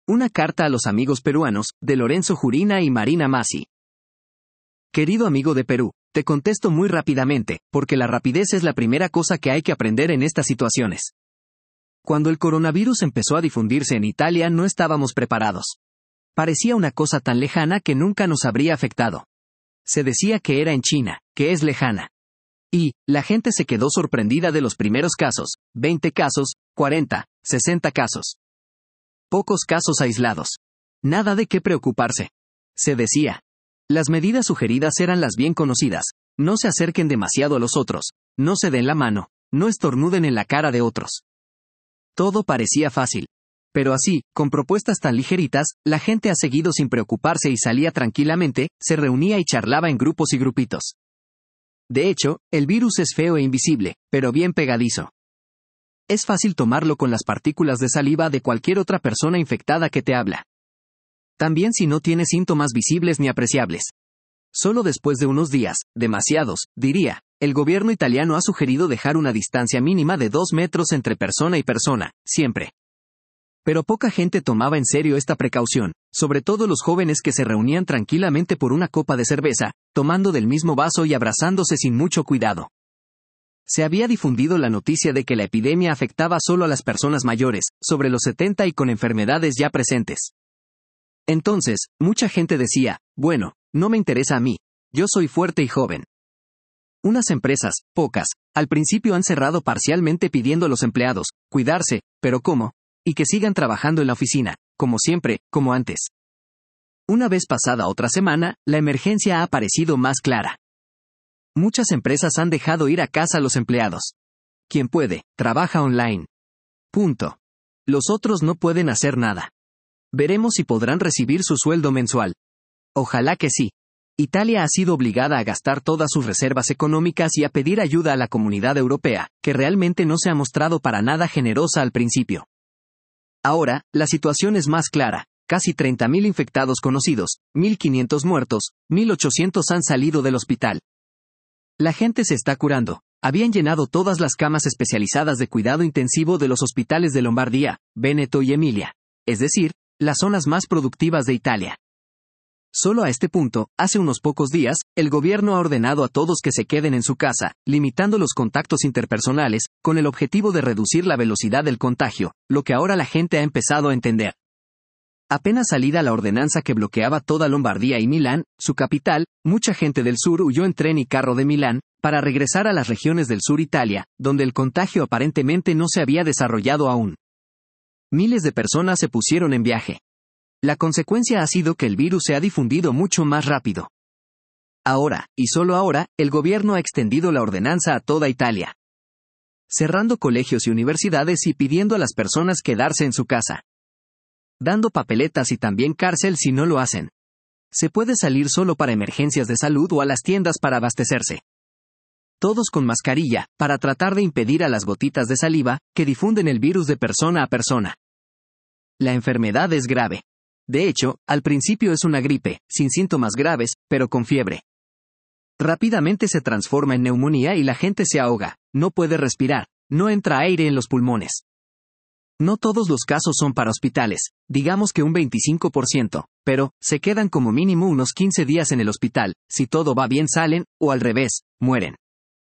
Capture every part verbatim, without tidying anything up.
Una carta a los amigos peruanos, de Lorenzo Jurina y Marina Masi. Querido amigo de Perú, te contesto muy rápidamente, porque la rapidez es la primera cosa que hay que aprender en estas situaciones. Cuando el coronavirus empezó a difundirse en Italia no estábamos preparados. Parecía una cosa tan lejana que nunca nos habría afectado. Se decía que era en China, que es lejana. Y, la gente se quedó sorprendida de los primeros casos, veinte casos, cuarenta, sesenta casos. Pocos casos aislados. Nada de qué preocuparse. Se decía. Las medidas sugeridas eran las bien conocidas. No se acerquen demasiado a los otros, no se den la mano, no estornuden en la cara de otros. Todo parecía fácil. Pero así, con propuestas tan ligeritas, la gente ha seguido sin preocuparse y salía tranquilamente, se reunía y charlaba en grupos y grupitos. De hecho, el virus es feo e invisible, pero bien pegadizo. Es fácil tomarlo con las partículas de saliva de cualquier otra persona infectada que te habla. También si no tiene síntomas visibles ni apreciables. Solo después de unos días, demasiados, diría, el gobierno italiano ha sugerido dejar una distancia mínima de dos metros entre persona y persona, siempre. Pero poca gente tomaba en serio esta precaución, sobre todo los jóvenes que se reunían tranquilamente por una copa de cerveza, tomando del mismo vaso y abrazándose sin mucho cuidado. Se había difundido la noticia de que la epidemia afectaba solo a las personas mayores, sobre los setenta y con enfermedades ya presentes. Entonces, mucha gente decía, bueno, no me interesa a mí, yo soy fuerte y joven. Unas empresas, pocas, al principio han cerrado parcialmente pidiendo a los empleados, cuidarse, pero ¿cómo? Y que sigan trabajando en la oficina, como siempre, como antes. Una vez pasada otra semana, la emergencia ha parecido más clara. Muchas empresas han dejado ir a casa a los empleados. Quien puede, trabaja online. Punto. Los otros no pueden hacer nada. Veremos si podrán recibir su sueldo mensual. Ojalá que sí. Italia ha sido obligada a gastar todas sus reservas económicas y a pedir ayuda a la comunidad europea, que realmente no se ha mostrado para nada generosa al principio. Ahora, la situación es más clara. Casi treinta mil infectados conocidos, mil quinientos muertos, mil ochocientos han salido del hospital. La gente se está curando. Habían llenado todas las camas especializadas de cuidado intensivo de los hospitales de Lombardía, Véneto y Emilia. Es decir, las zonas más productivas de Italia. Solo a este punto, hace unos pocos días, el gobierno ha ordenado a todos que se queden en su casa, limitando los contactos interpersonales, con el objetivo de reducir la velocidad del contagio, lo que ahora la gente ha empezado a entender. Apenas salida la ordenanza que bloqueaba toda Lombardía y Milán, su capital, mucha gente del sur huyó en tren y carro de Milán, para regresar a las regiones del sur Italia, donde el contagio aparentemente no se había desarrollado aún. Miles de personas se pusieron en viaje. La consecuencia ha sido que el virus se ha difundido mucho más rápido. Ahora, y solo ahora, el gobierno ha extendido la ordenanza a toda Italia. Cerrando colegios y universidades y pidiendo a las personas quedarse en su casa. Dando papeletas y también cárcel si no lo hacen. Se puede salir solo para emergencias de salud o a las tiendas para abastecerse. Todos con mascarilla, para tratar de impedir a las gotitas de saliva, que difunden el virus de persona a persona. La enfermedad es grave. De hecho, al principio es una gripe, sin síntomas graves, pero con fiebre. Rápidamente se transforma en neumonía y la gente se ahoga, no puede respirar, no entra aire en los pulmones. No todos los casos son para hospitales, digamos que un veinticinco por ciento, pero, se quedan como mínimo unos quince días en el hospital, si todo va bien salen, o al revés, mueren.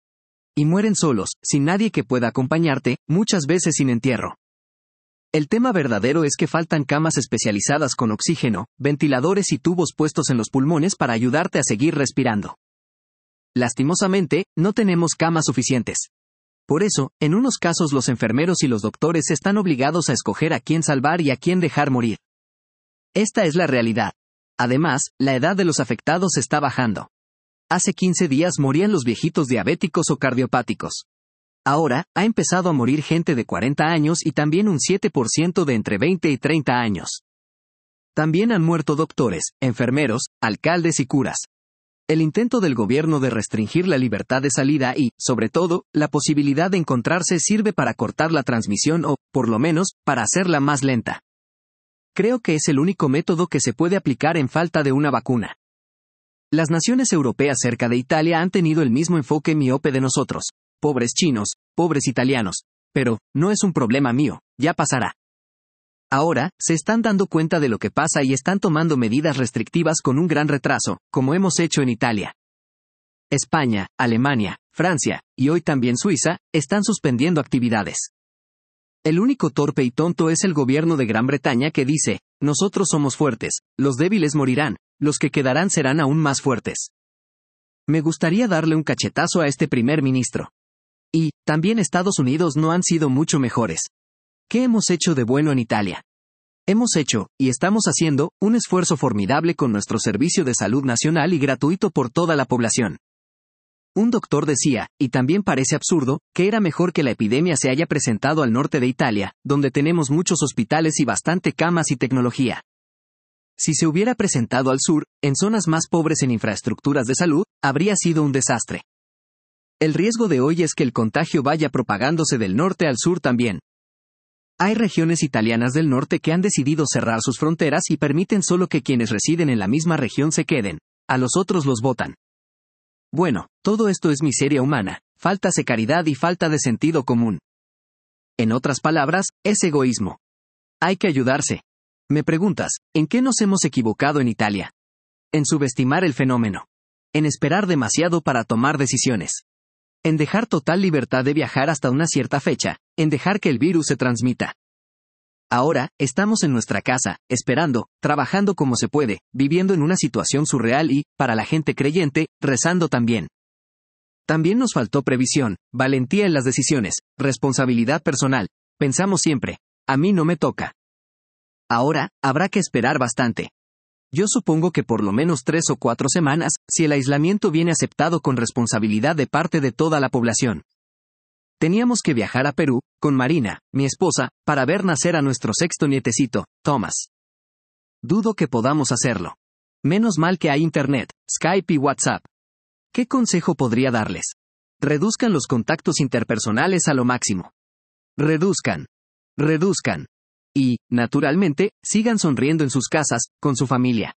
Y mueren solos, sin nadie que pueda acompañarte, muchas veces sin entierro. El tema verdadero es que faltan camas especializadas con oxígeno, ventiladores y tubos puestos en los pulmones para ayudarte a seguir respirando. Lastimosamente, no tenemos camas suficientes. Por eso, en unos casos los enfermeros y los doctores están obligados a escoger a quién salvar y a quién dejar morir. Esta es la realidad. Además, la edad de los afectados está bajando. Hace quince días morían los viejitos diabéticos o cardiopáticos. Ahora, ha empezado a morir gente de cuarenta años y también un siete por ciento de entre veinte y treinta años. También han muerto doctores, enfermeros, alcaldes y curas. El intento del gobierno de restringir la libertad de salida y, sobre todo, la posibilidad de encontrarse sirve para cortar la transmisión o, por lo menos, para hacerla más lenta. Creo que es el único método que se puede aplicar en falta de una vacuna. Las naciones europeas cerca de Italia han tenido el mismo enfoque miope de nosotros. Pobres chinos, pobres italianos. Pero, no es un problema mío, ya pasará. Ahora, se están dando cuenta de lo que pasa y están tomando medidas restrictivas con un gran retraso, como hemos hecho en Italia. España, Alemania, Francia, y hoy también Suiza, están suspendiendo actividades. El único torpe y tonto es el gobierno de Gran Bretaña que dice, nosotros somos fuertes, los débiles morirán, los que quedarán serán aún más fuertes. Me gustaría darle un cachetazo a este primer ministro. Y, también Estados Unidos no han sido mucho mejores. ¿Qué hemos hecho de bueno en Italia? Hemos hecho, y estamos haciendo, un esfuerzo formidable con nuestro servicio de salud nacional y gratuito por toda la población. Un doctor decía, y también parece absurdo, que era mejor que la epidemia se haya presentado al norte de Italia, donde tenemos muchos hospitales y bastante camas y tecnología. Si se hubiera presentado al sur, en zonas más pobres en infraestructuras de salud, habría sido un desastre. El riesgo de hoy es que el contagio vaya propagándose del norte al sur también. Hay regiones italianas del norte que han decidido cerrar sus fronteras y permiten solo que quienes residen en la misma región se queden, a los otros los botan. Bueno, todo esto es miseria humana, falta de caridad y falta de sentido común. En otras palabras, es egoísmo. Hay que ayudarse. Me preguntas, ¿en qué nos hemos equivocado en Italia? En subestimar el fenómeno. En esperar demasiado para tomar decisiones. En dejar total libertad de viajar hasta una cierta fecha, en dejar que el virus se transmita. Ahora, estamos en nuestra casa, esperando, trabajando como se puede, viviendo en una situación surreal y, para la gente creyente, rezando también. También nos faltó previsión, valentía en las decisiones, responsabilidad personal. Pensamos siempre, a mí no me toca. Ahora, habrá que esperar bastante. Yo supongo que por lo menos tres o cuatro semanas, si el aislamiento viene aceptado con responsabilidad de parte de toda la población. Teníamos que viajar a Perú, con Marina, mi esposa, para ver nacer a nuestro sexto nietecito, Thomas. Dudo que podamos hacerlo. Menos mal que hay Internet, Skype y WhatsApp. ¿Qué consejo podría darles? Reduzcan los contactos interpersonales a lo máximo. Reduzcan. Reduzcan. Y, naturalmente, sigan sonriendo en sus casas, con su familia.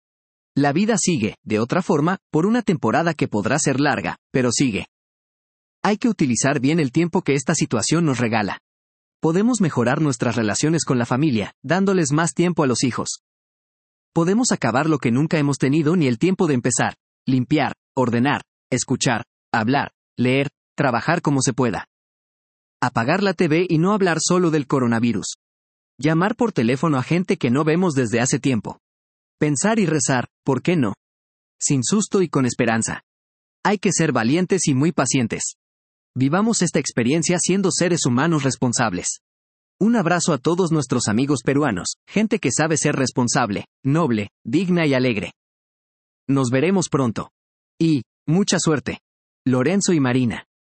La vida sigue, de otra forma, por una temporada que podrá ser larga, pero sigue. Hay que utilizar bien el tiempo que esta situación nos regala. Podemos mejorar nuestras relaciones con la familia, dándoles más tiempo a los hijos. Podemos acabar lo que nunca hemos tenido ni el tiempo de empezar, limpiar, ordenar, escuchar, hablar, leer, trabajar como se pueda. Apagar la T V y no hablar solo del coronavirus. Llamar por teléfono a gente que no vemos desde hace tiempo. Pensar y rezar, ¿por qué no? Sin susto y con esperanza. Hay que ser valientes y muy pacientes. Vivamos esta experiencia siendo seres humanos responsables. Un abrazo a todos nuestros amigos peruanos, gente que sabe ser responsable, noble, digna y alegre. Nos veremos pronto. Y, mucha suerte. Lorenzo y Marina.